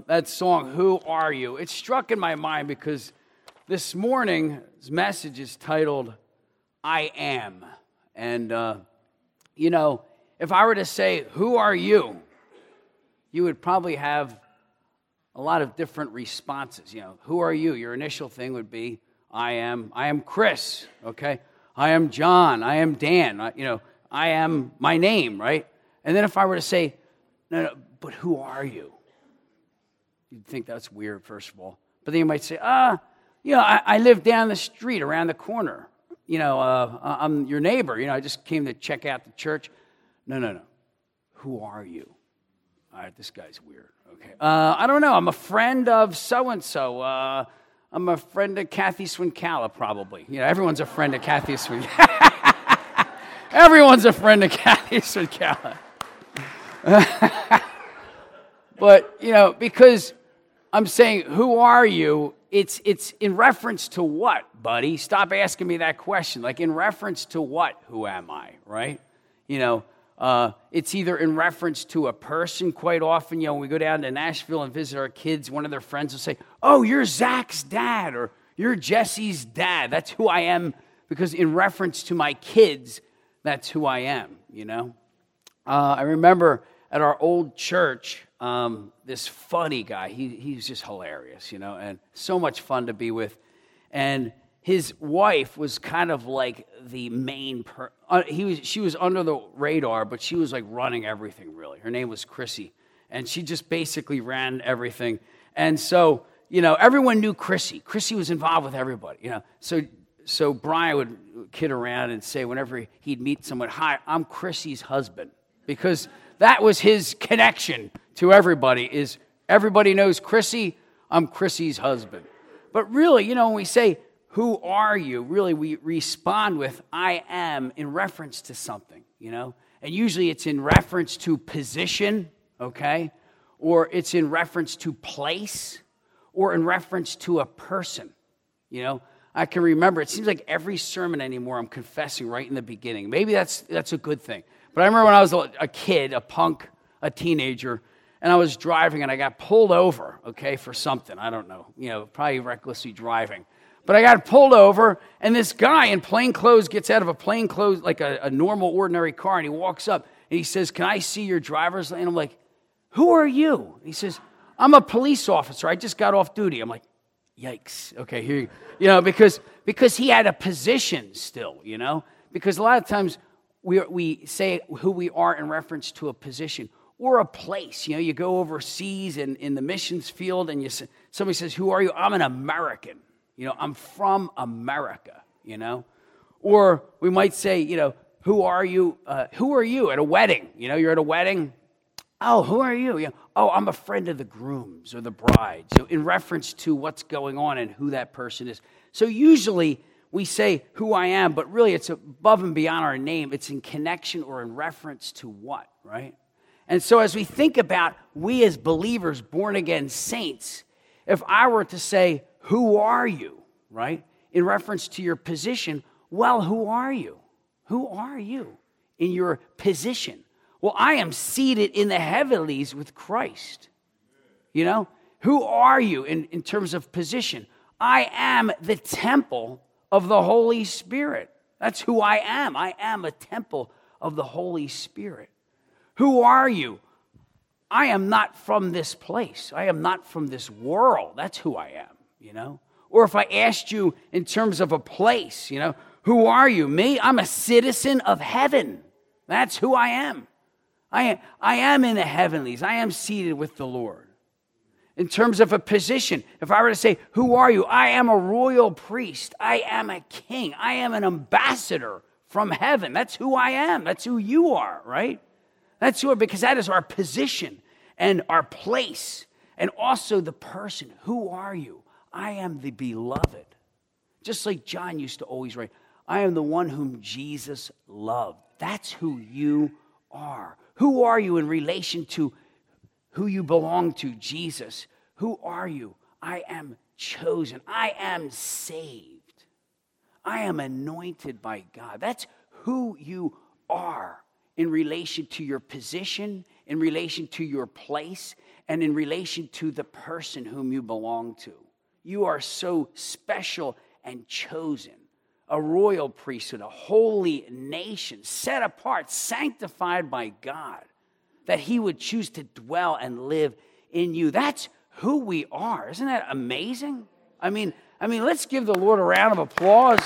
that song, Who Are You? It struck in my mind because this morning's message is titled, I Am. And, if I were to say, who are you? You would probably have a lot of different responses. Who are you? Your initial thing would be, I am Chris, okay? I am John, I am Dan, I am my name, right? And then if I were to say, no, but who are you? You'd think that's weird, first of all. But then you might say, I live down the street, around the corner. I'm your neighbor. I just came to check out the church. No. Who are you? All right, this guy's weird. Okay. I don't know. I'm a friend of so-and-so. I'm a friend of Kathy Swinkala, probably. Everyone's a friend of Kathy Swinkala. Everyone's a friend of Kathy Swinkala. But, because I'm saying, who are you? It's in reference to what, buddy? Stop asking me that question. Like, in reference to what, who am I, right? It's either in reference to a person. Quite often, when we go down to Nashville and visit our kids, one of their friends will say, oh, you're Zach's dad, or you're Jesse's dad. That's who I am, because in reference to my kids, that's who I am, I remember at our old church, this funny guy, he's just hilarious, and so much fun to be with. And his wife was kind of like the main she was under the radar, but she was like running everything, really. Her name was Chrissy, and she just basically ran everything. And so, everyone knew Chrissy. Chrissy was involved with everybody, So Brian would kid around and say whenever he'd meet someone, hi, I'm Chrissy's husband, because that was his connection to everybody, is everybody knows Chrissy, I'm Chrissy's husband. But really, when we say, who are you? Really, we respond with, I am, in reference to something, And usually it's in reference to position, okay? Or it's in reference to place, or in reference to a person, I can remember, it seems like every sermon anymore I'm confessing right in the beginning. Maybe that's a good thing. But I remember when I was a kid, a punk, a teenager, and I was driving and I got pulled over, okay, for something. I don't know, probably recklessly driving. But I got pulled over, and this guy in plain clothes gets out of a plain clothes, like a normal, ordinary car, and he walks up, and he says, can I see your driver's license? And I'm like, who are you? And he says, I'm a police officer. I just got off duty. I'm like, yikes. Okay, here because he had a position still, Because a lot of times we say who we are in reference to a position or a place. You go overseas in the missions field, and somebody says, who are you? I'm an American. I'm from America, Or we might say, who are you? Who are you at a wedding? You're at a wedding. Oh, who are you? Oh, I'm a friend of the grooms or the bride. So in reference to what's going on and who that person is. So usually we say who I am, but really it's above and beyond our name. It's in connection or in reference to what, right? And so as we think about we as believers, born-again saints, if I were to say, who are you, right? In reference to your position, well, who are you? Who are you in your position? Well, I am seated in the heavenlies with Christ. Who are you in terms of position? I am the temple of the Holy Spirit. That's who I am. I am a temple of the Holy Spirit. Who are you? I am not from this place. I am not from this world. That's who I am, Or if I asked you in terms of a place, who are you? Me? I'm a citizen of heaven. That's who I am. I am in the heavenlies. I am seated with the Lord. In terms of a position, if I were to say, who are you? I am a royal priest. I am a king. I am an ambassador from heaven. That's who I am. That's who you are, right? That's who, because that is our position and our place, and also the person. Who are you? I am the beloved. Just like John used to always write, I am the one whom Jesus loved. That's who you are. Who are you in relation to who you belong to, Jesus? Who are you? I am chosen. I am saved. I am anointed by God. That's who you are in relation to your position, in relation to your place, and in relation to the person whom you belong to. You are so special and chosen, a royal priesthood, a holy nation, set apart, sanctified by God, that he would choose to dwell and live in you. That's who we are. Isn't that amazing? I mean, let's give the Lord a round of applause.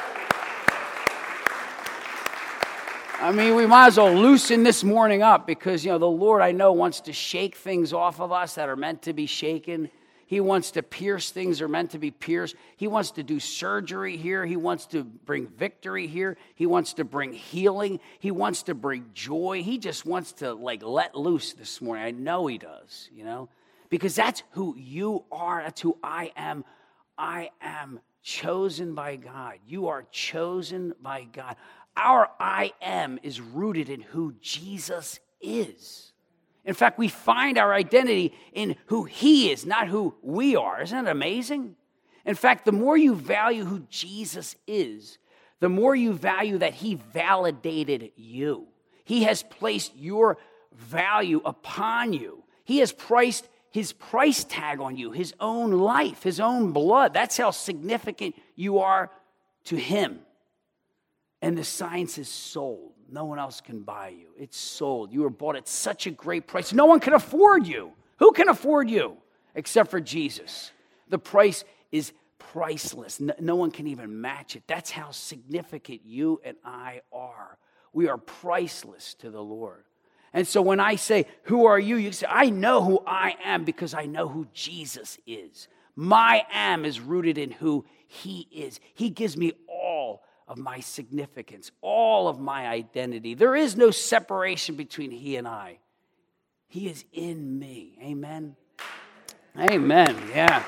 We might as well loosen this morning up because, the Lord, I know, wants to shake things off of us that are meant to be shaken. He wants to pierce things that are meant to be pierced. He wants to do surgery here. He wants to bring victory here. He wants to bring healing. He wants to bring joy. He just wants to, let loose this morning. I know he does, because that's who you are. That's who I am. I am chosen by God. You are chosen by God. Our I am is rooted in who Jesus is. In fact, we find our identity in who he is, not who we are. Isn't that amazing? In fact, the more you value who Jesus is, the more you value that he validated you. He has placed your value upon you. He has priced his price tag on you, his own life, his own blood. That's how significant you are to him. And the science is sold. No one else can buy you. It's sold. You were bought at such a great price. No one can afford you. Who can afford you except for Jesus? The price is priceless. No one can even match it. That's how significant you and I are. We are priceless to the Lord. And so when I say, who are you? You say, I know who I am because I know who Jesus is. My am is rooted in who he is. He gives me all of my significance, all of my identity. There is no separation between he and I. He is in me. Amen? Amen. Yeah.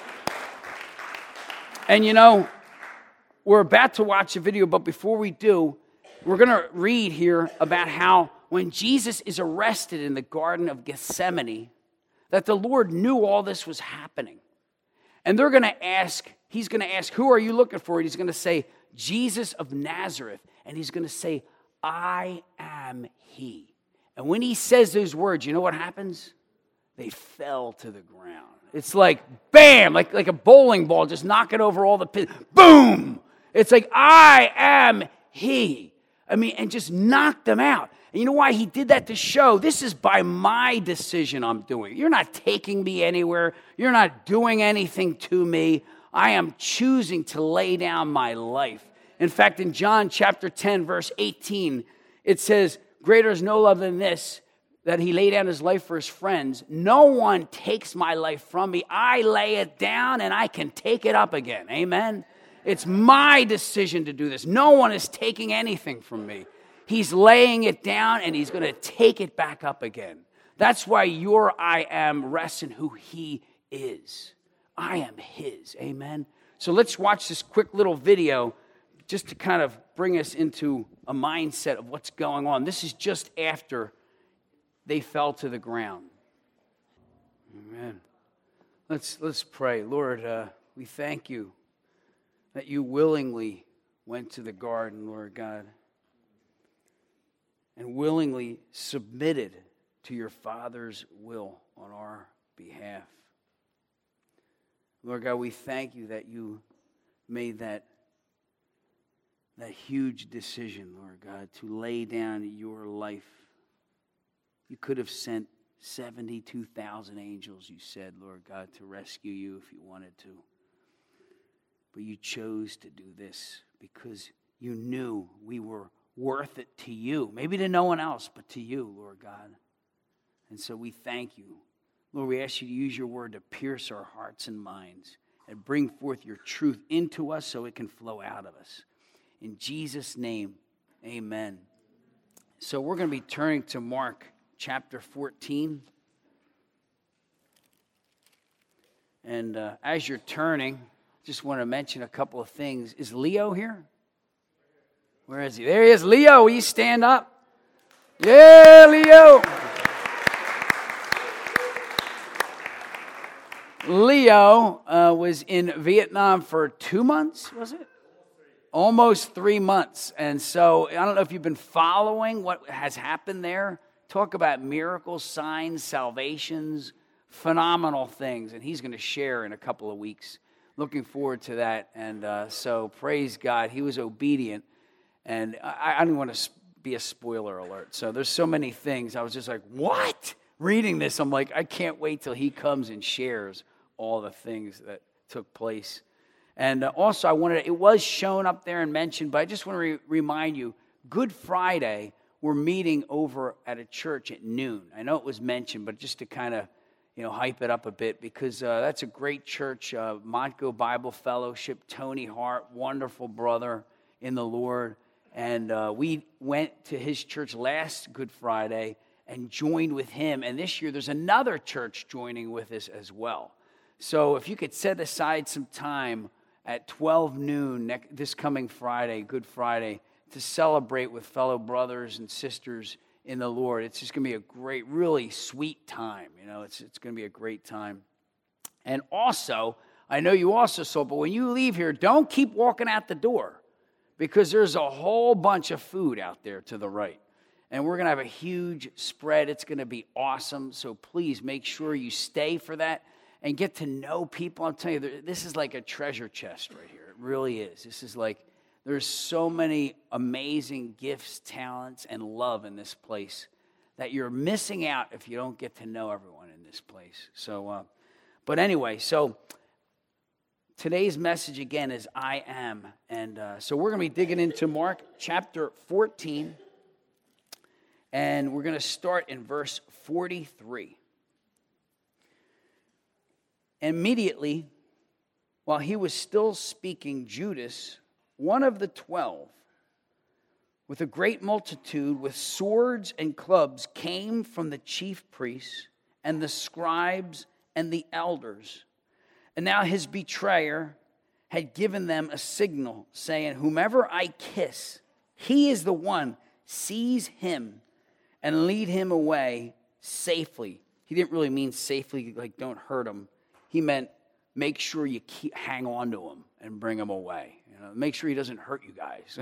And we're about to watch a video, but before we do, we're going to read here about how when Jesus is arrested in the Garden of Gethsemane, that the Lord knew all this was happening. And he's going to ask, who are you looking for? And he's going to say, Jesus of Nazareth. And he's going to say, I am he. And when he says those words, you know what happens? They fell to the ground. It's like, bam, like a bowling ball, just knocking over all the pins. Boom! It's like, I am he. And just knocked them out. And you know why he did that? To show, this is by my decision I'm doing. You're not taking me anywhere. You're not doing anything to me. I am choosing to lay down my life. In fact, in John chapter 10, verse 18, it says, greater is no love than this, that he laid down his life for his friends. No one takes my life from me. I lay it down and I can take it up again. Amen? It's my decision to do this. No one is taking anything from me. He's laying it down and he's going to take it back up again. That's why your I am rests in who he is. I am his. Amen? So let's watch this quick little video just to kind of bring us into a mindset of what's going on. This is just after they fell to the ground. Amen. Let's pray. Lord, we thank you that you willingly went to the garden, Lord God, and willingly submitted to your Father's will on our behalf. Lord God, we thank you that you made that huge decision, Lord God, to lay down your life. You could have sent 72,000 angels, you said, Lord God, to rescue you if you wanted to. But you chose to do this because you knew we were worth it to you. Maybe to no one else, but to you, Lord God. And so we thank you. Lord, we ask you to use your word to pierce our hearts and minds and bring forth your truth into us so it can flow out of us. In Jesus' name, amen. So we're going to be turning to Mark chapter 14. And as you're turning, just want to mention a couple of things. Is Leo here? Where is he? There he is. Leo, will you stand up? Yeah, Leo. Leo was in Vietnam for 2 months, was it? Almost 3 months. And so I don't know if you've been following what has happened there. Talk about miracles, signs, salvations. phenomenal things, and he's going to share in a couple of weeks. Looking forward to that, and so praise God. He was obedient, and I don't want to be a spoiler alert. So there's so many things. I was just like, what? Reading this, I'm like, I can't wait till he comes and shares all the things that took place. And also, it was shown up there and mentioned, but I just want to remind you, Good Friday, we're meeting over at a church at noon. I know it was mentioned, but just to kind of, hype it up a bit, because that's a great church, Montgo Bible Fellowship, Tony Hart, wonderful brother in the Lord. And we went to his church last Good Friday and joined with him. And this year, there's another church joining with us as well. So if you could set aside some time at 12 noon this coming Friday, Good Friday, to celebrate with fellow brothers and sisters in the Lord. It's just going to be a great, really sweet time. It's going to be a great time. And also, I know you also saw, but when you leave here, don't keep walking out the door, because there's a whole bunch of food out there to the right. And we're going to have a huge spread. It's going to be awesome. So please make sure you stay for that and get to know people. I'm telling you, this is like a treasure chest right here. It really is. This is like, there's so many amazing gifts, talents, and love in this place that you're missing out if you don't get to know everyone in this place. So, but anyway, so today's message again is I am. And so we're going to be digging into Mark chapter 14. And we're going to start in verse 43. Immediately, while he was still speaking, Judas, one of the 12, with a great multitude, with swords and clubs, came from the chief priests and the scribes and the elders. And now his betrayer had given them a signal, saying, "Whomever I kiss, he is the one. Seize him and lead him away safely." He didn't really mean safely, like don't hurt him. He meant make sure you hang on to him and bring him away. Make sure he doesn't hurt you guys.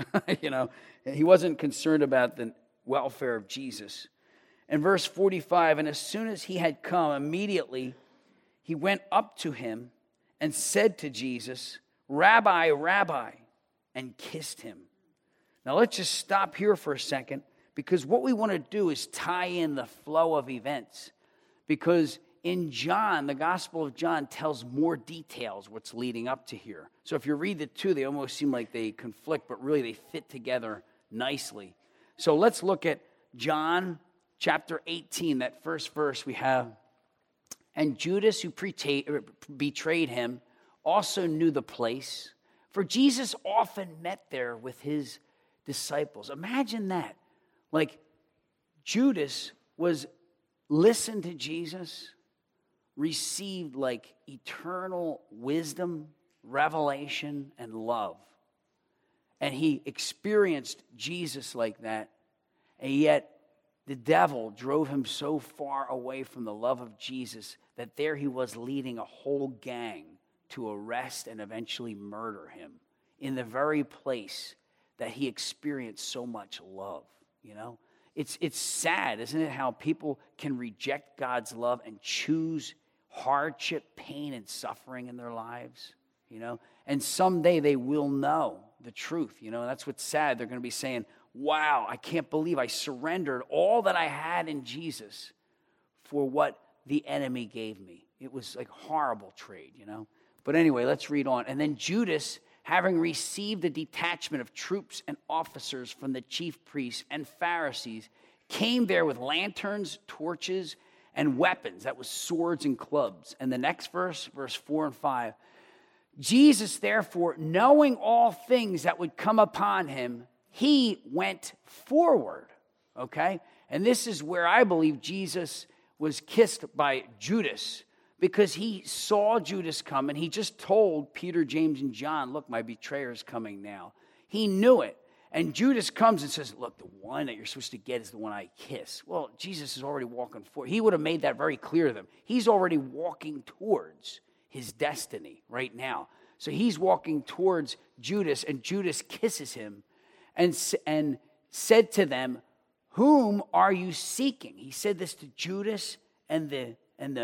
He wasn't concerned about the welfare of Jesus. In verse 45, and as soon as he had come, immediately he went up to him and said to Jesus, "Rabbi, Rabbi," and kissed him. Now let's just stop here for a second, because what we want to do is tie in the flow of events. Because in John, the Gospel of John tells more details what's leading up to here. So if you read the two, they almost seem like they conflict, but really they fit together nicely. So let's look at John chapter 18, that first verse we have. And Judas, who betrayed him, also knew the place, for Jesus often met there with his disciples. Imagine that. Like, Judas listened to Jesus, received like eternal wisdom, revelation, and love. And he experienced Jesus like that. And yet the devil drove him so far away from the love of Jesus that there he was leading a whole gang to arrest and eventually murder him in the very place that he experienced so much love. It's sad, isn't it, how people can reject God's love and choose hardship, pain, and suffering in their lives, And someday they will know the truth, And that's what's sad. They're going to be saying, "Wow, I can't believe I surrendered all that I had in Jesus for what the enemy gave me." It was like horrible trade, But anyway, let's read on. And then Judas, having received a detachment of troops and officers from the chief priests and Pharisees, came there with lanterns, torches, and weapons. That was swords and clubs. And the next verse 4 and 5. Jesus, therefore, knowing all things that would come upon him, he went forward. Okay? And this is where I believe Jesus was kissed by Judas, because he saw Judas come, and he just told Peter, James, and John, "Look, my betrayer is coming now." He knew it. And Judas comes and says, "Look, the one that you're supposed to get is the one I kiss." Well, Jesus is already walking forward. He would have made that very clear to them. He's already walking towards his destiny right now. So he's walking towards Judas, and Judas kisses him and said to them, "Whom are you seeking?" He said this to Judas and the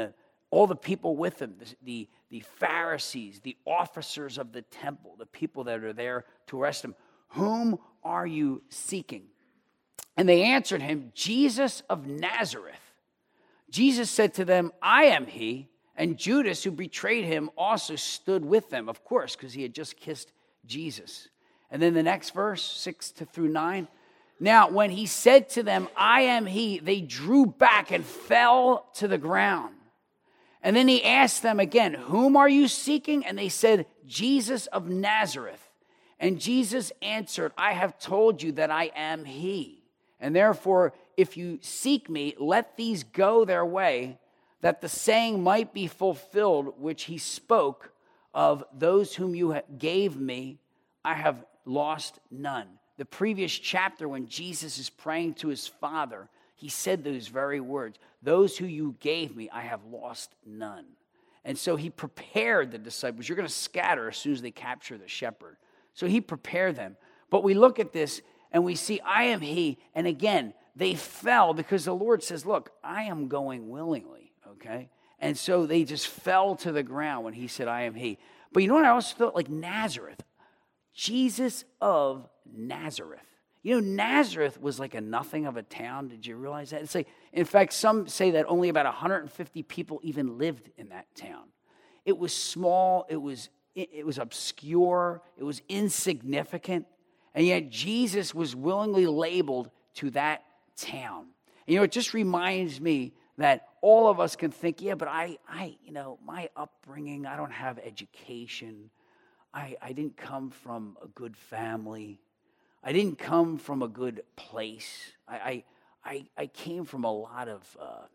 all the people with him, the Pharisees, the officers of the temple, the people that are there to arrest him, whom are you seeking? And they answered him, Jesus of Nazareth. Jesus said to them, I am he. And Judas, who betrayed him, also stood with them, of course, because he had just kissed Jesus. And then the next verse, 6-9. Now, when he said to them, I am he, they drew back and fell to the ground. And then he asked them again, whom are you seeking? And they said, Jesus of Nazareth. And Jesus answered, I have told you that I am he. And therefore, if you seek me, let these go their way, that the saying might be fulfilled, which he spoke of those whom you gave me, I have lost none. The previous chapter, when Jesus is praying to his Father, he said those very words, those who you gave me, I have lost none. And so he prepared the disciples. You're going to scatter as soon as they capture the shepherd. So he prepared them. But we look at this and we see, I am he. And again, they fell because the Lord says, look, I am going willingly, okay? And so they just fell to the ground when he said, I am he. But you know what I also thought? Like Nazareth. Jesus of Nazareth. You know, Nazareth was like a nothing of a town. Did you realize that? It's like, in fact, some say that only about 150 people even lived in that town. It was small. It was obscure. It was insignificant. And yet Jesus was willingly labeled to that town. And, you know, it just reminds me that all of us can think, yeah, but I my upbringing, I don't have education. I didn't come from a good family. I didn't come from a good place. I came from a lot of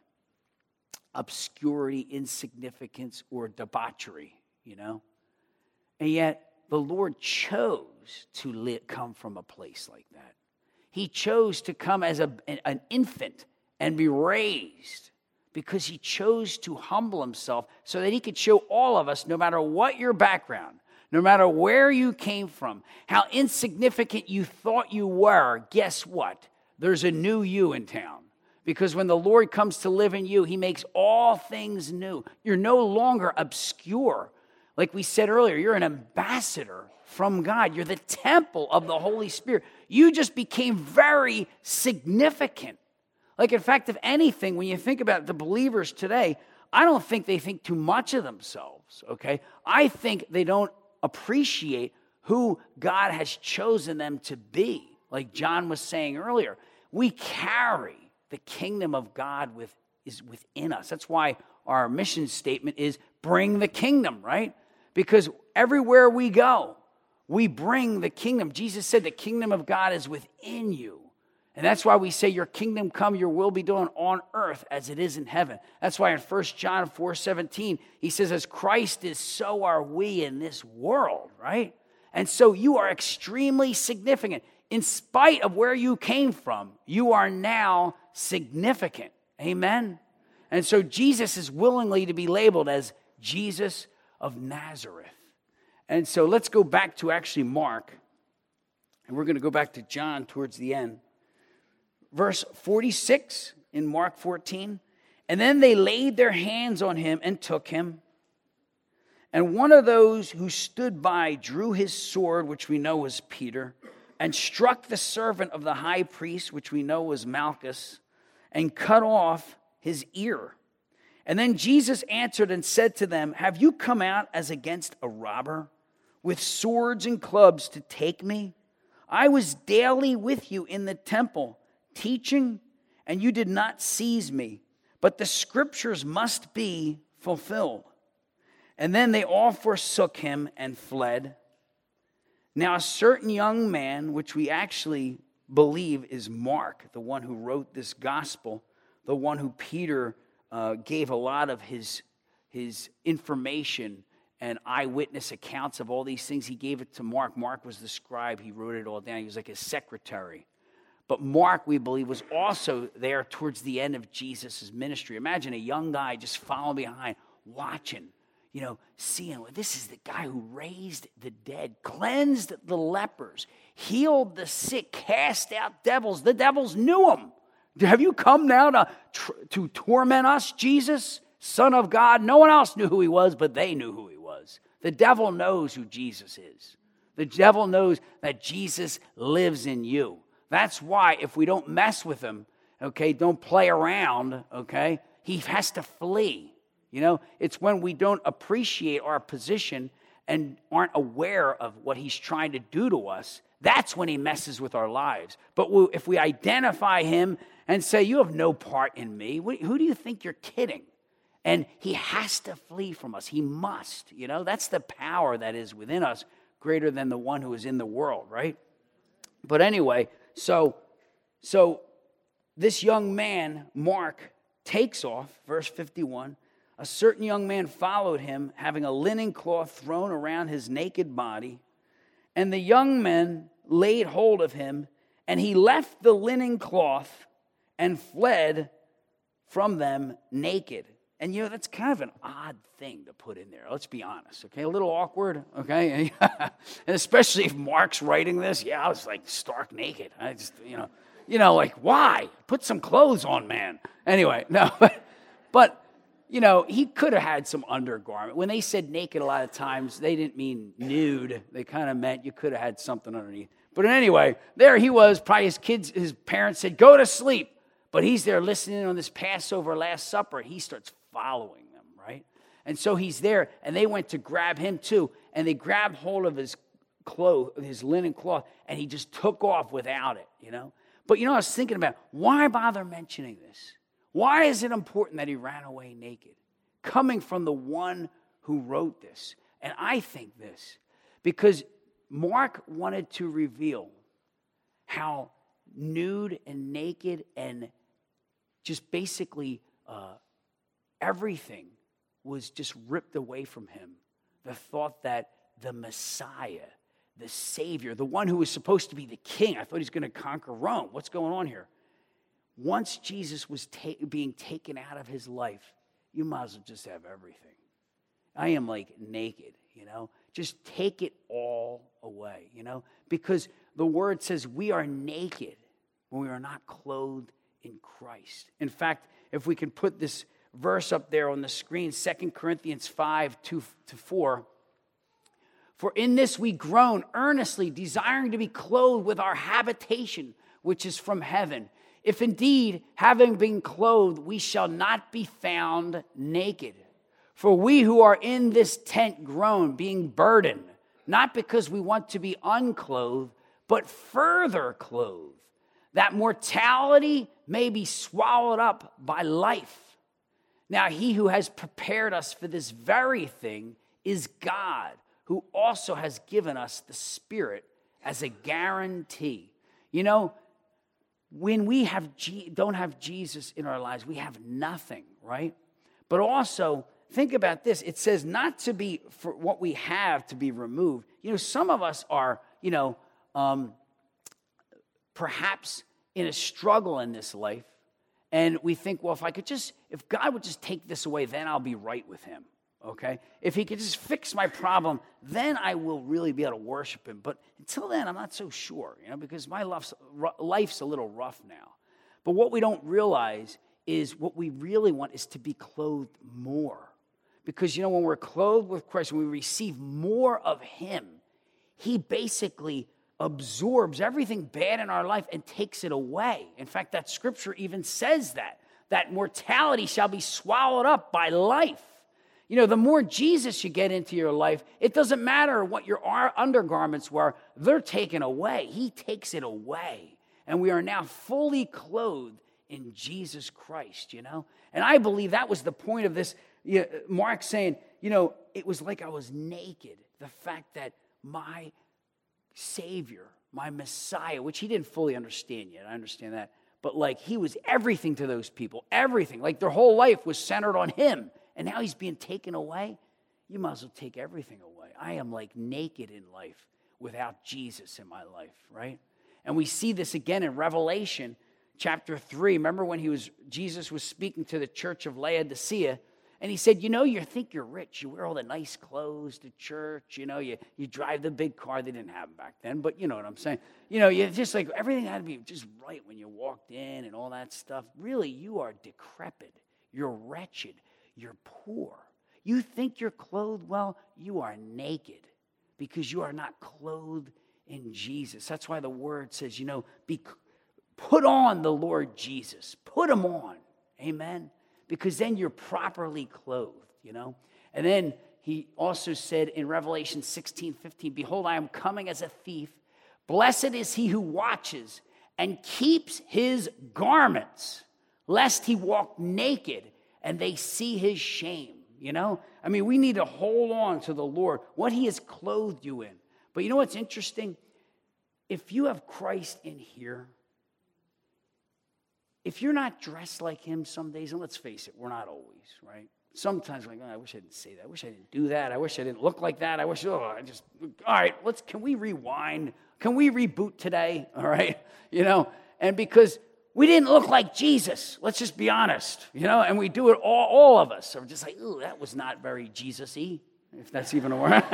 obscurity, insignificance, or debauchery, you know? And yet the Lord chose to come from a place like that. He chose to come as an infant and be raised because he chose to humble himself so that he could show all of us, no matter what your background, no matter where you came from, how insignificant you thought you were, guess what? There's a new you in town. Because when the Lord comes to live in you, he makes all things new. You're no longer obscure. Like we said earlier, you're an ambassador from God. You're the temple of the Holy Spirit. You just became very significant. Like, in fact, if anything, when you think about the believers today, I don't think they think too much of themselves, okay? I think they don't appreciate who God has chosen them to be. Like John was saying earlier, we carry the kingdom of God is within us. That's why our mission statement is bring the kingdom, right? Because everywhere we go, we bring the kingdom. Jesus said the kingdom of God is within you. And that's why we say your kingdom come, your will be done on earth as it is in heaven. That's why in 1 John 4:17, he says, as Christ is, so are we in this world, right? And so you are extremely significant. In spite of where you came from, you are now significant. Amen? And so Jesus is willingly to be labeled as Jesus of Nazareth. And so let's go back to actually Mark. And we're going to go back to John towards the end. Verse 46 in Mark 14. And then they laid their hands on him and took him. And one of those who stood by drew his sword, which we know was Peter, and struck the servant of the high priest, which we know was Malchus, and cut off his ear. And then Jesus answered and said to them, have you come out as against a robber, with swords and clubs to take me? I was daily with you in the temple, teaching, and you did not seize me, but the scriptures must be fulfilled. And then they all forsook him and fled. Now a certain young man, which we actually believe is Mark, the one who wrote this gospel, the one who Peter gave a lot of his information and eyewitness accounts of all these things. He gave it to Mark. Mark was the scribe. He wrote it all down. He was like his secretary. But Mark, we believe, was also there towards the end of Jesus' ministry. Imagine a young guy just following behind, watching, seeing, well, this is the guy who raised the dead, cleansed the lepers, healed the sick, cast out devils. The devils knew him. Have you come now to torment us, Jesus? Son of God. No one else knew who he was, but they knew who he was. The devil knows who Jesus is. The devil knows that Jesus lives in you. That's why if we don't mess with him, okay, don't play around, okay, he has to flee. You know, it's when we don't appreciate our position and aren't aware of what he's trying to do to us, that's when he messes with our lives. But if we identify him and say, you have no part in me, who do you think you're kidding? And he has to flee from us. He must, you know, that's the power that is within us, greater than the one who is in the world, right? But anyway, so this young man, Mark, takes off, verse 51. A certain young man followed him, having a linen cloth thrown around his naked body. And the young men laid hold of him, and he left the linen cloth and fled from them naked. And, you know, that's kind of an odd thing to put in there. Let's be honest, okay? A little awkward, okay? And especially if Mark's writing this. Yeah, I was like stark naked. I just, you know, like, why? Put some clothes on, man. Anyway, no, but you know, he could have had some undergarment. When they said naked a lot of times, they didn't mean nude. They kind of meant you could have had something underneath. But anyway, there he was. Probably his parents said, go to sleep. But he's there listening on this Passover Last Supper. He starts following them, right? And so he's there, and they went to grab him too. And they grabbed hold of his his linen cloth, and he just took off without it, you know? But you know, I was thinking about, why bother mentioning this? Why is it important that he ran away naked? Coming from the one who wrote this. And I think this, because Mark wanted to reveal how nude and naked and just basically everything was just ripped away from him. The thought that the Messiah, the Savior, the one who was supposed to be the king, I thought he was going to conquer Rome. What's going on here? Once Jesus was being taken out of his life, you might as well just have everything. I am like naked, you know. Just take it all away, you know. Because the word says we are naked when we are not clothed in Christ. In fact, if we can put this verse up there on the screen, 2 Corinthians 5, 2-4. For in this we groan earnestly, desiring to be clothed with our habitation, which is from heaven. If indeed, having been clothed, we shall not be found naked. For we who are in this tent groan, being burdened, not because we want to be unclothed, but further clothed, that mortality may be swallowed up by life. Now he who has prepared us for this very thing is God, who also has given us the Spirit as a guarantee. You know, when we don't have Jesus in our lives, we have nothing, right? But also, think about this. It says not to be, for what we have to be removed. You know, some of us are, perhaps in a struggle in this life. And we think, well, if God would just take this away, then I'll be right with him, okay? If he could just fix my problem, then I will really be able to worship him. But until then, I'm not so sure, because my life's a little rough now. But what we don't realize is what we really want is to be clothed more. Because, when we're clothed with Christ, when we receive more of him, he basically absorbs everything bad in our life and takes it away. In fact, that scripture even says that mortality shall be swallowed up by life. The more Jesus you get into your life, it doesn't matter what your undergarments were, they're taken away. He takes it away. And we are now fully clothed in Jesus Christ, And I believe that was the point of this. Mark saying, it was like I was naked. The fact that my Savior, my Messiah, which he didn't fully understand yet. I understand that. But he was everything to those people, everything. Their whole life was centered on him. And now he's being taken away. You might as well take everything away. I am naked in life without Jesus in my life, right? And we see this again in Revelation chapter 3. Remember when Jesus was speaking to the church of Laodicea, and he said, you think you're rich. You wear all the nice clothes to church. You drive the big car. They didn't have them back then, but you know what I'm saying. You just everything had to be just right when you walked in and all that stuff. Really, you are decrepit. You're wretched. you're poor. You think you're clothed well, you are naked because you are not clothed in Jesus. That's why the word says, put on the Lord Jesus. Put him on. Amen? Because then you're properly clothed, And then he also said in Revelation 16:15, behold, I am coming as a thief. Blessed is he who watches and keeps his garments, lest he walk naked and they see his shame. We need to hold on to the Lord, what he has clothed you in. But you know what's interesting? If you have Christ in here, if you're not dressed like him some days, and let's face it, we're not always, right? Sometimes we're like, I wish I didn't say that. I wish I didn't do that. I wish I didn't look like that. All right, can we rewind? Can we reboot today? All right, and because we didn't look like Jesus, let's just be honest, and we do it, all of us are just like, ooh, that was not very Jesus-y, if that's even a word,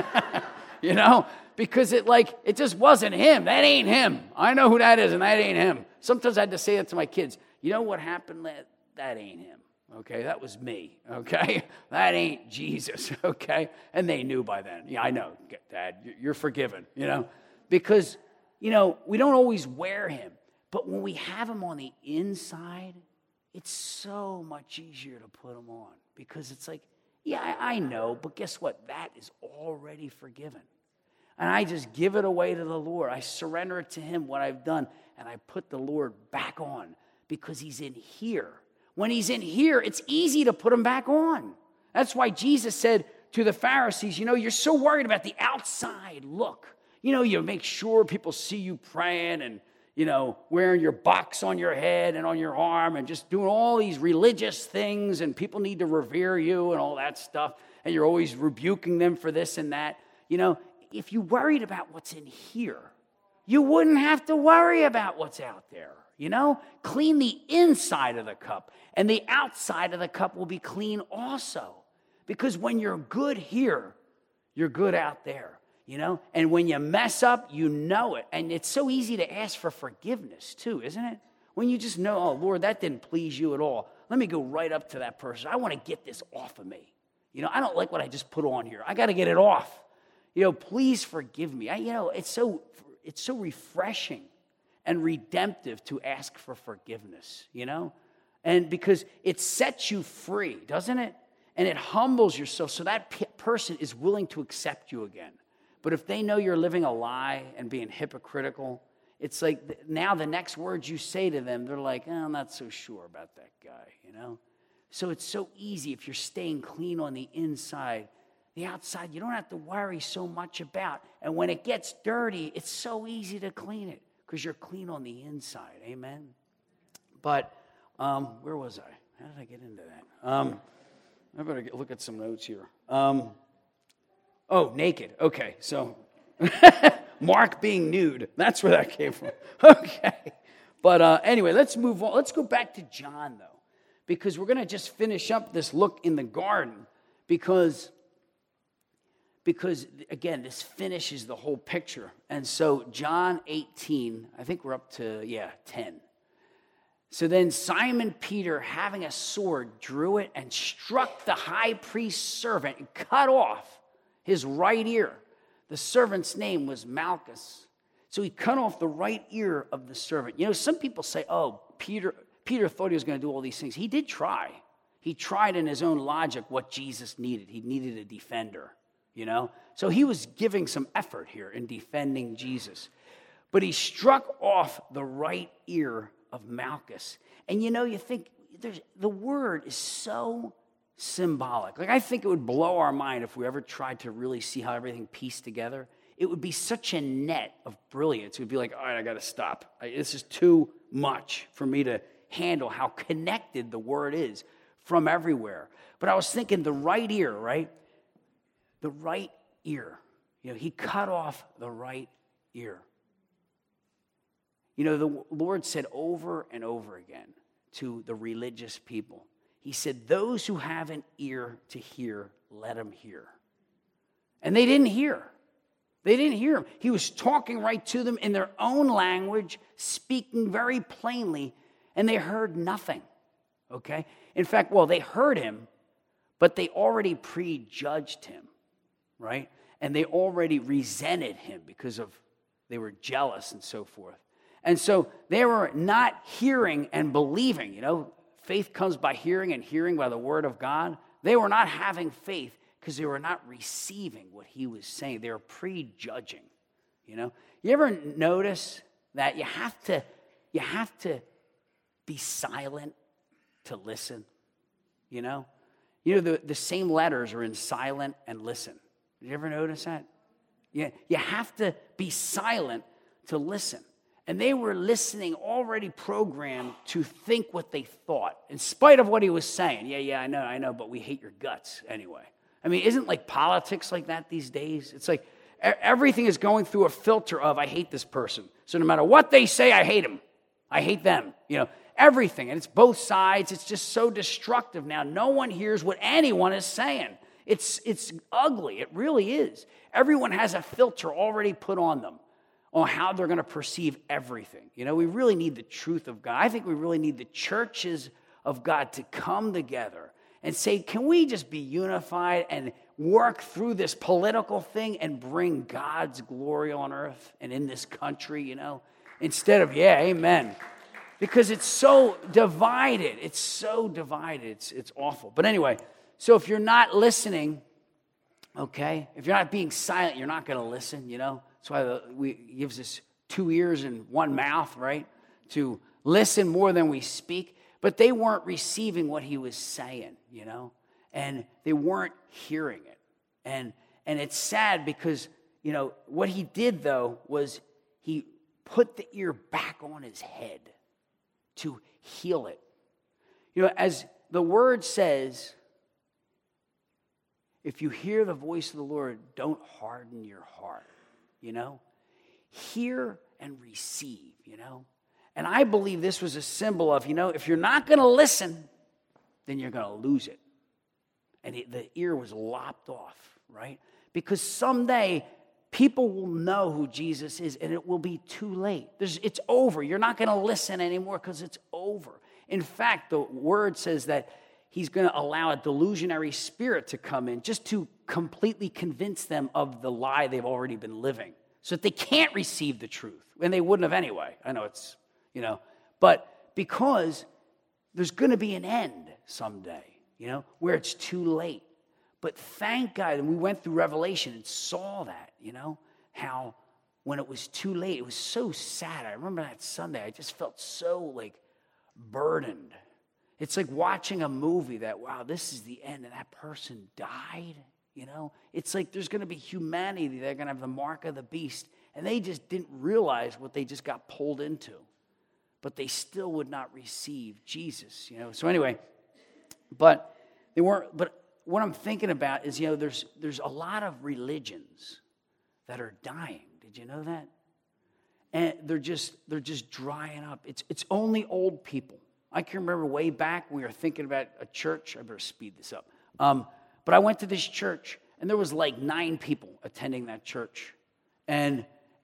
because it just wasn't him. That ain't him. I know who that is, and that ain't him. Sometimes I had to say that to my kids. You know what happened? That ain't him. Okay, that was me. Okay, that ain't Jesus. Okay, and they knew by then. Yeah, I know, Dad, you're forgiven. Because we don't always wear him, but when we have him on the inside, it's so much easier to put him on because it's like, yeah, I know, but guess what? That is already forgiven. And I just give it away to the Lord. I surrender it to him, what I've done, and I put the Lord back on because he's in here. When he's in here, it's easy to put him back on. That's why Jesus said to the Pharisees, you're so worried about the outside look. You make sure people see you praying and, wearing your box on your head and on your arm and just doing all these religious things and people need to revere you and all that stuff. And you're always rebuking them for this and that. If you worried about what's in here, you wouldn't have to worry about what's out there. Clean the inside of the cup, and the outside of the cup will be clean also. Because when you're good here, you're good out there, And when you mess up, you know it. And it's so easy to ask for forgiveness too, isn't it? When you just know, oh, Lord, that didn't please you at all. Let me go right up to that person. I want to get this off of me. I don't like what I just put on here. I got to get it off. Please forgive me. It's so refreshing and redemptive to ask for forgiveness, And because it sets you free, doesn't it? And it humbles yourself so that person is willing to accept you again. But if they know you're living a lie and being hypocritical, it's like now the next words you say to them, they're like, I'm not so sure about that guy, So it's so easy if you're staying clean on the inside. The outside, you don't have to worry so much about. And when it gets dirty, it's so easy to clean it because you're clean on the inside. Amen? But where was I? How did I get into that? I better look at some notes here. Naked. Okay, so Mark being nude. That's where that came from. Okay. But anyway, let's move on. Let's go back to John, though, because we're going to just finish up this look in the garden because again, this finishes the whole picture. And so John 18, I think we're up to, 10. So then Simon Peter, having a sword, drew it and struck the high priest's servant and cut off his right ear. The servant's name was Malchus. So he cut off the right ear of the servant. Some people say, Peter thought he was going to do all these things. He did try. He tried in his own logic what Jesus needed. He needed a defender. So he was giving some effort here in defending Jesus. But he struck off the right ear of Malchus. And you think the word is so symbolic. I think it would blow our mind if we ever tried to really see how everything pieced together. It would be such a net of brilliance. It would be like, all right, I got to stop. This is too much for me to handle how connected the word is from everywhere. But I was thinking the right ear, right? The right ear. He cut off the right ear. The Lord said over and over again to the religious people, he said, those who have an ear to hear, let them hear. And they didn't hear. They didn't hear him. He was talking right to them in their own language, speaking very plainly, and they heard nothing. Okay? In fact, they heard him, but they already prejudged him, right? And they already resented him because they were jealous and so forth. And so they were not hearing and believing. Faith comes by hearing and hearing by the word of God. They were not having faith because they were not receiving what he was saying. They were prejudging, You ever notice that you have to be silent to listen? The same letters are in silent and listen. Did you ever notice that? Yeah, you have to be silent to listen. And they were listening already programmed to think what they thought, in spite of what he was saying. Yeah, I know, but we hate your guts anyway. I mean, isn't like politics like that these days? It's like everything is going through a filter of, I hate this person. So no matter what they say, I hate them. I hate them. Everything. And it's both sides. It's just so destructive now. No one hears what anyone is saying. It's ugly. It really is. Everyone has a filter already put on them on how they're going to perceive everything. We really need the truth of God. I think we really need the churches of God to come together and say, can we just be unified and work through this political thing and bring God's glory on earth and in this country, instead of, yeah, amen. Because it's so divided. It's so divided. It's awful. But anyway, so if you're not listening, okay, if you're not being silent, you're not going to listen, That's why he gives us 2 ears and 1 mouth, right? To listen more than we speak. But they weren't receiving what he was saying, and they weren't hearing it. And it's sad because, what he did, though, was he put the ear back on his head to heal it. As the word says, if you hear the voice of the Lord, don't harden your heart, Hear and receive, And I believe this was a symbol of, if you're not going to listen, then you're going to lose it. And the ear was lopped off, right? Because someday people will know who Jesus is, and it will be too late. It's over. You're not going to listen anymore because it's over. In fact, the word says that he's going to allow a delusionary spirit to come in just to completely convince them of the lie they've already been living so that they can't receive the truth. And they wouldn't have anyway. I know it's, but because there's going to be an end someday, where it's too late. But thank God, and we went through Revelation and saw that, how when it was too late, it was so sad. I remember that Sunday, I just felt so burdened. It's like watching a movie that, wow, this is the end, and that person died, It's like there's going to be humanity. They're going to have the mark of the beast, and they just didn't realize what they just got pulled into. But they still would not receive Jesus, So anyway, but they weren't. But what I'm thinking about is, there's a lot of religions that are dying. Did you know that? And they're just drying up. It's only old people. I can remember way back we were thinking about a church. I better speed this up. But I went to this church, and there was 9 people attending that church, and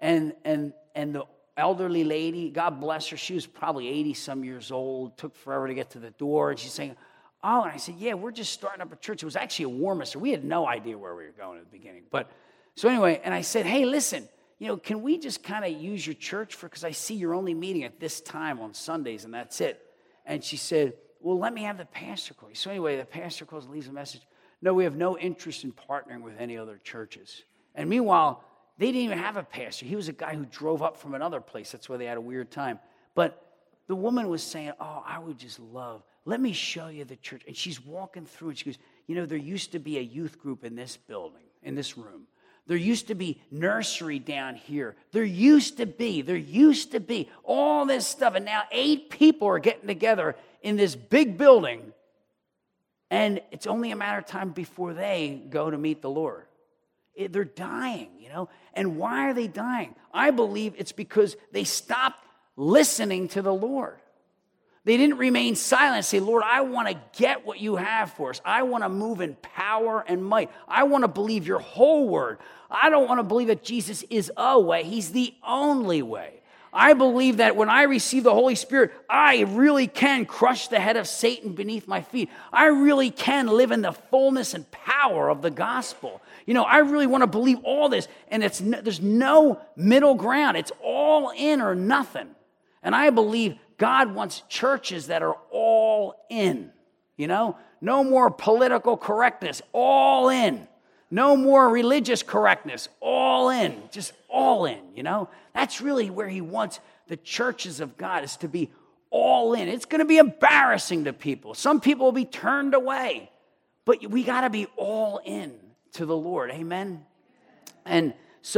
the elderly lady, God bless her, she was probably 80-some years old, took forever to get to the door, and she's saying, oh, and I said, yeah, we're just starting up a church. It was actually a Warminster. We had no idea where we were going at the beginning. But so anyway, and I said, hey, listen, can we just kind of use your church because I see you're only meeting at this time on Sundays, and that's it. And she said, well, let me have the pastor call you. So anyway, the pastor calls and leaves a message. No, we have no interest in partnering with any other churches. And meanwhile, they didn't even have a pastor. He was a guy who drove up from another place. That's why they had a weird time. But the woman was saying, oh, I would just love, let me show you the church. And she's walking through and she goes, there used to be a youth group in this building, in this room. There used to be nursery down here. There used to be all this stuff. And now 8 people are getting together in this big building. And it's only a matter of time before they go to meet the Lord. They're dying, And why are they dying? I believe it's because they stopped listening to the Lord. They didn't remain silent and say, Lord, I want to get what you have for us. I want to move in power and might. I want to believe your whole word. I don't want to believe that Jesus is a way. He's the only way. I believe that when I receive the Holy Spirit, I really can crush the head of Satan beneath my feet. I really can live in the fullness and power of the gospel. I really want to believe all this, and there's no middle ground. It's all in or nothing. And I believe God wants churches that are all in. No more political correctness, all in. No more religious correctness, all in, just all in, That's really where he wants the churches of God, is to be all in. It's going to be embarrassing to people. Some people will be turned away, but we got to be all in to the Lord, amen? And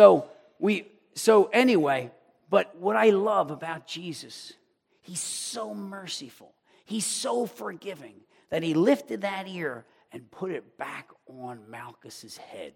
anyway, but what I love about Jesus, he's so merciful. He's so forgiving that he lifted that ear and put it back on Malchus's head,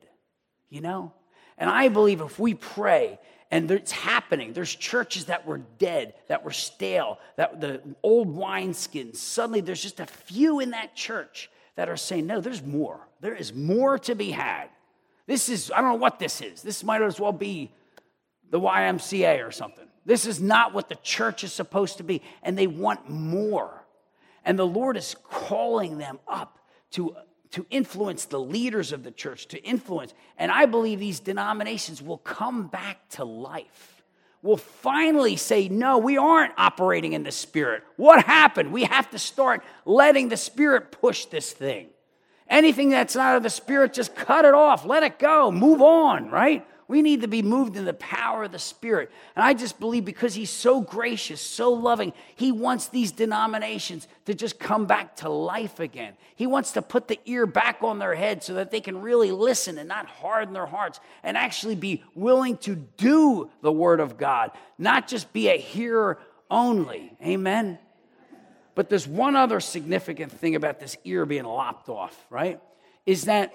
And I believe if we pray, and it's happening, there's churches that were dead, that were stale, that the old wineskins, suddenly there's just a few in that church that are saying, no, there's more. There is more to be had. I don't know what this is. This might as well be the YMCA or something. This is not what the church is supposed to be, and they want more. And the Lord is calling them up to influence the leaders of the church, to influence. And I believe these denominations will come back to life. Will finally say, no, we aren't operating in the Spirit. What happened? We have to start letting the Spirit push this thing. Anything that's not of the Spirit, just cut it off. Let it go. Move on, right? We need to be moved in the power of the Spirit. And I just believe because he's so gracious, so loving, he wants these denominations to just come back to life again. He wants to put the ear back on their head so that they can really listen and not harden their hearts and actually be willing to do the Word of God, not just be a hearer only. Amen? But there's one other significant thing about this ear being lopped off, right? Is that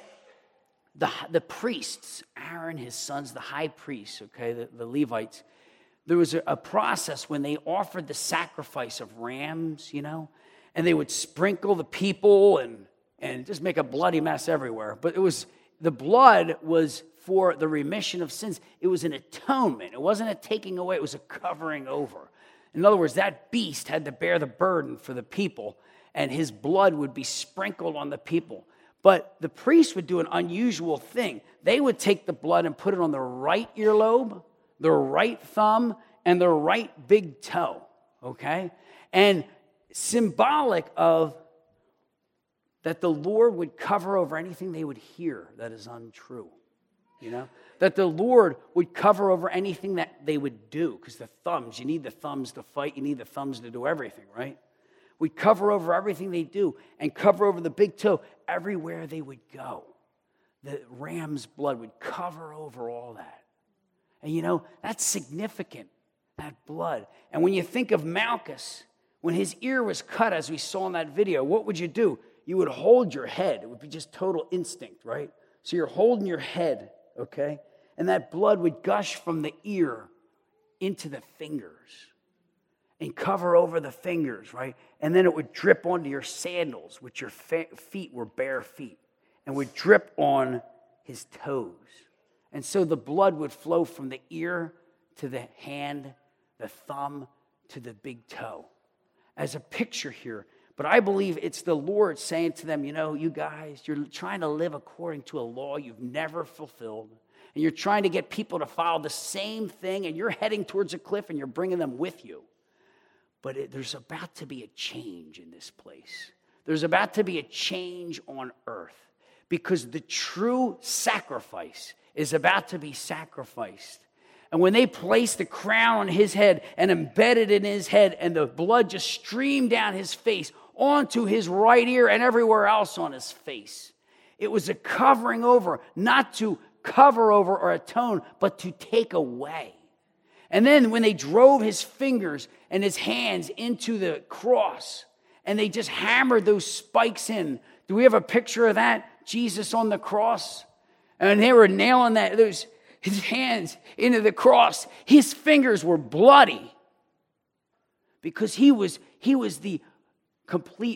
the priests, Aaron, his sons, the high priests, okay, the Levites, there was a process when they offered the sacrifice of rams, and they would sprinkle the people and just make a bloody mess everywhere. But the blood was for the remission of sins. It was an atonement. It wasn't a taking away. It was a covering over. In other words, that beast had to bear the burden for the people, and his blood would be sprinkled on the people. But the priest would do an unusual thing. They would take the blood and put it on the right earlobe, the right thumb, and the right big toe, okay? And symbolic of that the Lord would cover over anything they would hear that is untrue, That the Lord would cover over anything that they would do, because the thumbs, you need the thumbs to fight, you need the thumbs to do everything, right? We'd cover over everything they do and cover over the big toe everywhere they would go. The ram's blood would cover over all that. And that's significant, that blood. And when you think of Malchus, when his ear was cut, as we saw in that video, what would you do? You would hold your head. It would be just total instinct, right? So you're holding your head, okay? And that blood would gush from the ear into the fingers and cover over the fingers, right? And then it would drip onto your sandals, which your feet were bare feet, and would drip on his toes. And so the blood would flow from the ear to the hand, the thumb to the big toe, as a picture here. But I believe it's the Lord saying to them, you guys, you're trying to live according to a law you've never fulfilled. And you're trying to get people to follow the same thing, and you're heading towards a cliff, and you're bringing them with you. But there's about to be a change in this place. There's about to be a change on earth, because the true sacrifice is about to be sacrificed. And when they placed the crown on his head and embedded it in his head, and the blood just streamed down his face onto his right ear and everywhere else on his face, it was a covering over, not to cover over or atone, but to take away. And then when they drove his fingers and his hands into the cross, and they just hammered those spikes in. Do we have a picture of that? Jesus on the cross? And they were nailing his hands into the cross. His fingers were bloody because he was the complete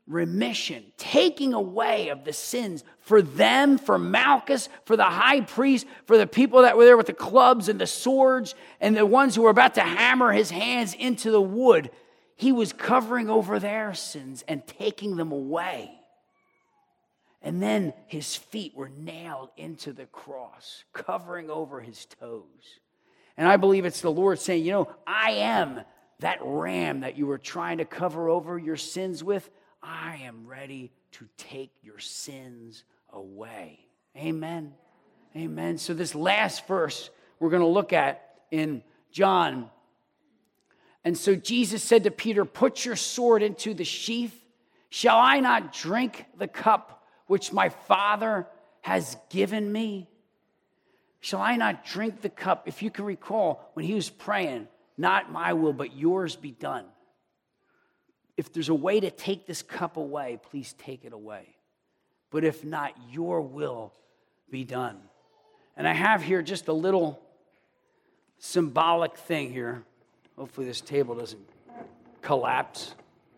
remission, taking away of the sins for them, for Malchus, for the high priest, for the people that were there with the clubs and the swords, and the ones who were about to hammer his hands into the wood. He was covering over their sins and taking them away. And then his feet were nailed into the cross, covering over his toes. And I believe it's the Lord saying, you know, I am that ram that you were trying to cover over your sins with. I am ready to take your sins away. Amen. Amen. So this last verse we're going to look at in John. And so Jesus said to Peter, put your sword into the sheath. Shall I not drink the cup which my Father has given me? Shall I not drink the cup? If you can recall, when he was praying, not my will, but yours be done. If there's a way to take this cup away, please take it away. But if not, your will be done. And I have here just a little symbolic thing here. Hopefully this table doesn't collapse.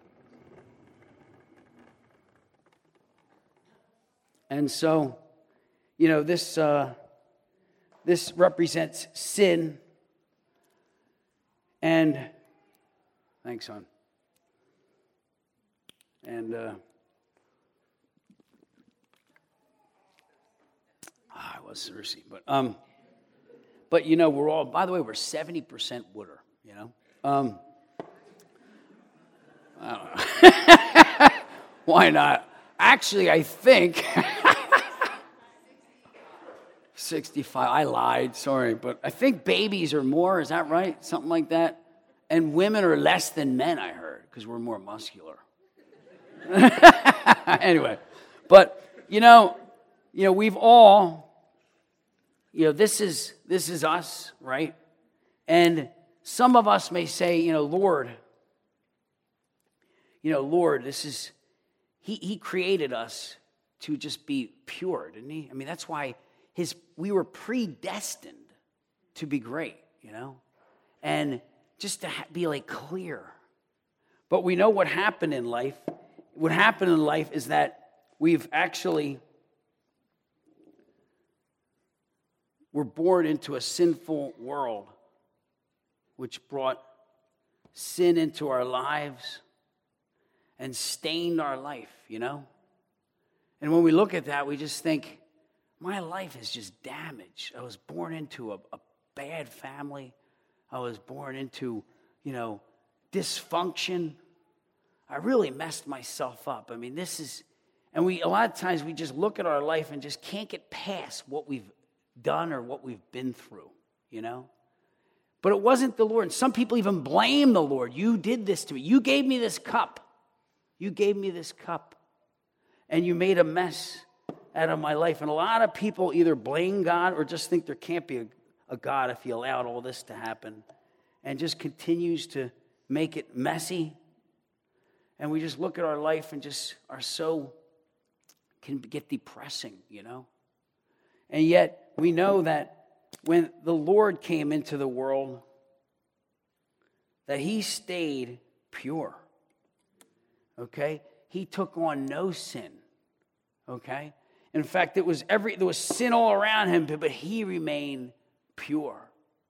And so, you know, this represents sin. And, thanks, son. And, I was seriously, but you know, we're all, by the way, we're 70% wooder, you know. I don't know. Why not? Actually, I think 65. I lied, sorry, but I think babies are more, is that right? Something like that. And women are less than men, I heard, because we're more muscular. Anyway, but you know, we've all, you know, this is us, right? And some of us may say, you know, Lord, this is, He created us to just be pure, didn't he? I mean, that's why we were predestined to be great, you know? And just to be like clear. But we know what happened in life. What happened in life is that we're born into a sinful world, which brought sin into our lives and stained our life, you know? And when we look at that, we just think, my life is just damaged. I was born into a bad family. I was born into, you know, dysfunction. I really messed myself up. I mean, a lot of times we just look at our life and just can't get past what we've done or what we've been through, you know? But it wasn't the Lord. And some people even blame the Lord. You did this to me. You gave me this cup. You gave me this cup. And you made a mess out of my life. And a lot of people either blame God or just think there can't be a God if he allowed all this to happen. And just continues to make it messy. And we just look at our life and just can get depressing, you know? And yet we know that when the Lord came into the world, that he stayed pure. Okay? He took on no sin. Okay? In fact, there was sin all around him, but he remained pure.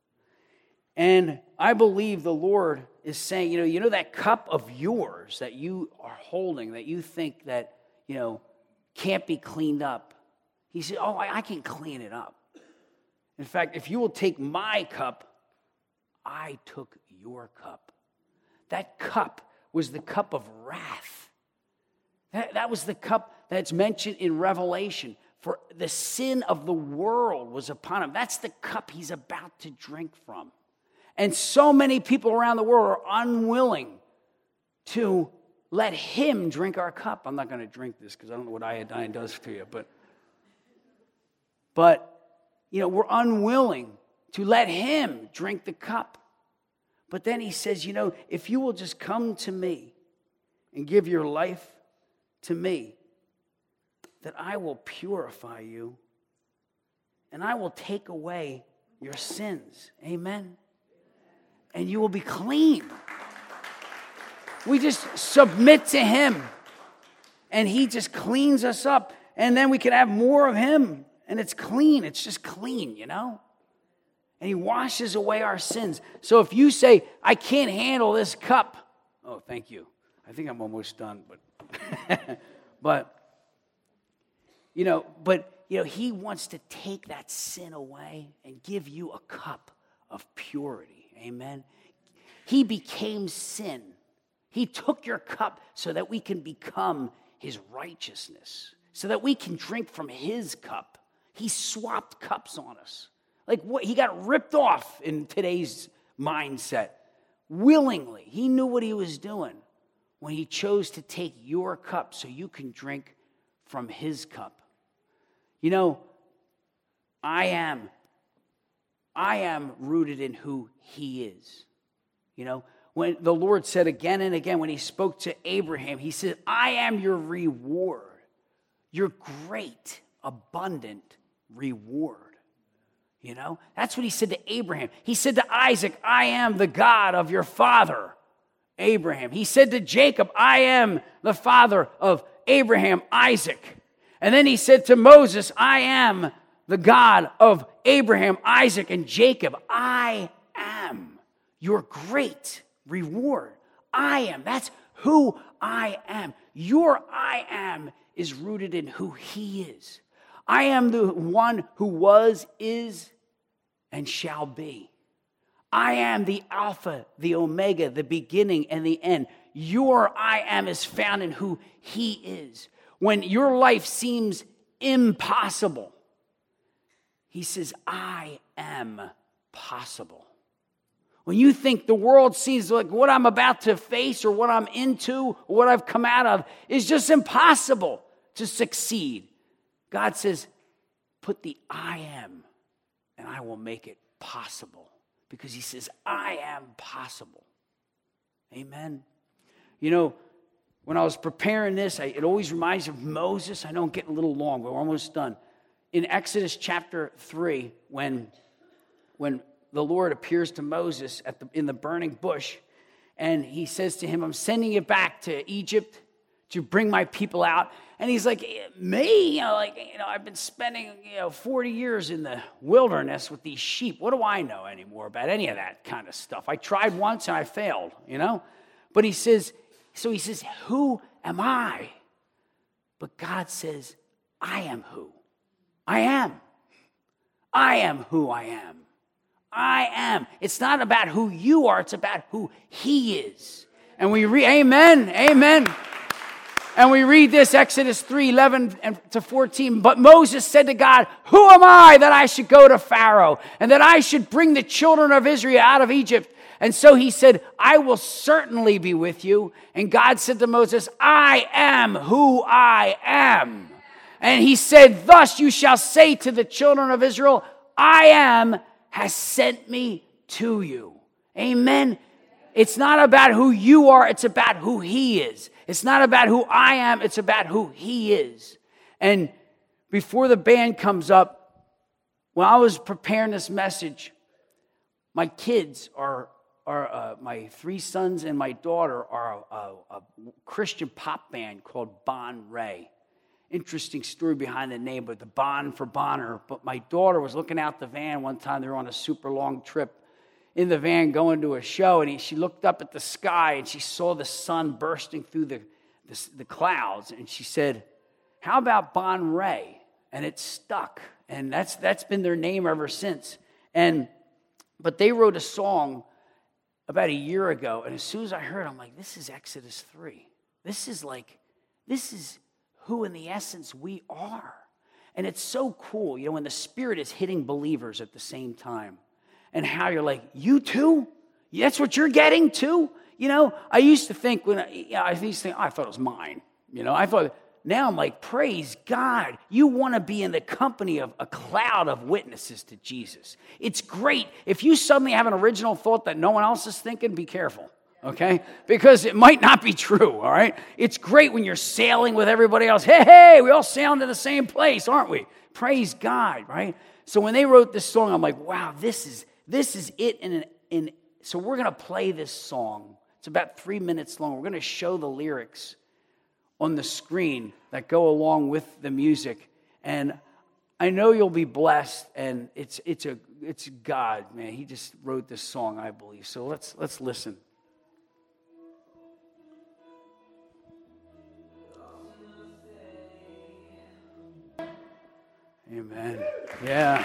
And I believe the Lord is saying, you know that cup of yours that you are holding, that you think that, you know, can't be cleaned up. He said, I can clean it up. In fact, if you will take my cup, I took your cup. That cup was the cup of wrath. That was the cup that's mentioned in Revelation. For the sin of the world was upon him. That's the cup he's about to drink from. And so many people around the world are unwilling to let him drink our cup. I'm not going to drink this because I don't know what iodine does to you. But, you know, we're unwilling to let him drink the cup. But then he says, you know, if you will just come to me and give your life to me, that I will purify you and I will take away your sins. Amen. And you will be clean. We just submit to him. and he just cleans us up, and then we can have more of him, and it's clean. It's just clean, And he washes away our sins. So if you say, I can't handle this cup, oh, thank you. I think I'm almost done, but he wants to take that sin away and give you a cup of purity. Amen. He became sin. He took your cup so that we can become his righteousness, so that we can drink from his cup. He swapped cups on us. Like what? He got ripped off in today's mindset willingly. He knew what he was doing when he chose to take your cup so you can drink from his cup. I am rooted in who he is. When the Lord said again and again, when he spoke to Abraham, he said, I am your reward, your great, abundant reward. That's what he said to Abraham. He said to Isaac, I am the God of your father, Abraham. He said to Jacob, I am the father of Abraham, Isaac. And then he said to Moses, I am the God of Abraham, Isaac, and Jacob. I am your great reward. I am. That's who I am. Your I am is rooted in who he is. I am the one who was, is, and shall be. I am the Alpha, the Omega, the beginning and the end. Your I am is found in who he is. When your life seems impossible, he says, I am possible. When you think the world seems like what I'm about to face or what I'm into or what I've come out of is just impossible to succeed, God says, put the I am and I will make it possible. Because he says, I am possible. Amen. When I was preparing this, it always reminds me of Moses. I know I'm getting a little long, but we're almost done. In Exodus chapter 3, when the Lord appears to Moses in the burning bush, and he says to him, I'm sending you back to Egypt to bring my people out. And he's like, me? I've been spending 40 years in the wilderness with these sheep. What do I know anymore about any of that kind of stuff? I tried once and I failed, But he says, who am I? But God says, I am who? I am. I am who I am. I am. It's not about who you are. It's about who he is. And we read, amen. And we read this, Exodus 3:11-14. But Moses said to God, who am I that I should go to Pharaoh and that I should bring the children of Israel out of Egypt? And so he said, I will certainly be with you. And God said to Moses, I am who I am. And he said, thus you shall say to the children of Israel, I am has sent me to you. Amen. It's not about who you are, it's about who he is. It's not about who I am, it's about who he is. And before the band comes up, when I was preparing this message, my kids are my 3 sons and my daughter are a Christian pop band called Bon Ray. Interesting story behind the name, but the Bon for Bonner. But my daughter was looking out the van one time. They were on a super long trip in the van going to a show, and she looked up at the sky, and she saw the sun bursting through the clouds, and she said, how about Bon Ray? And it stuck, and that's been their name ever since. But they wrote a song about a year ago, and as soon as I heard it, I'm like, this is Exodus 3. This is who in the essence we are. And it's so cool, when the Spirit is hitting believers at the same time. And how you're like, you too? That's what you're getting too? I used to think I thought it was mine. Now I'm like, praise God. You want to be in the company of a cloud of witnesses to Jesus. It's great. If you suddenly have an original thought that no one else is thinking, be careful. Okay? Because it might not be true, all right? It's great when you're sailing with everybody else. Hey, we all sail into the same place, aren't we? Praise God, right? So when they wrote this song, I'm like, wow, this is it. So we're going to play this song. It's about 3 minutes long. We're going to show the lyrics on the screen that go along with the music. And I know you'll be blessed, and it's God, man. He just wrote this song, I believe. So let's listen. Amen. Yeah.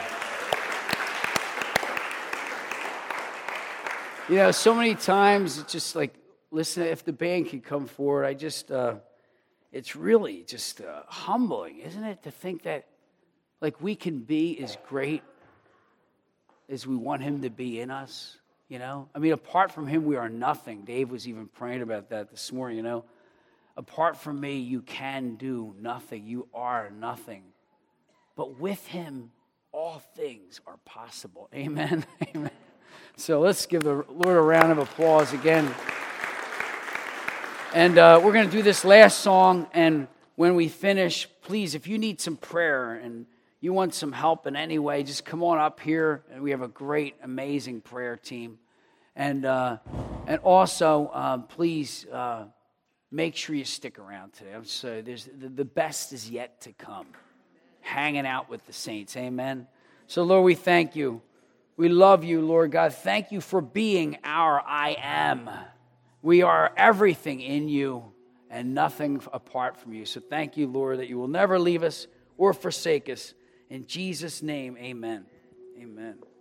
You know, so many times it's just like, listen, if the band could come forward, it's really just humbling, isn't it, to think that like we can be as great as we want him to be in us, you know? I mean, apart from him, we are nothing. Dave was even praying about that this morning, you know? Apart from me, you can do nothing. You are nothing. But with him, all things are possible. Amen? Amen. So let's give the Lord a round of applause again. And we're going to do this last song, and when we finish, please, if you need some prayer and you want some help in any way, just come on up here, and we have a great, amazing prayer team. And also, please make sure you stick around today. So the best is yet to come. Hanging out with the saints, amen. So Lord, we thank you. We love you, Lord God. Thank you for being our I am. We are everything in you and nothing apart from you. So thank you, Lord, that you will never leave us or forsake us. In Jesus' name, amen. Amen.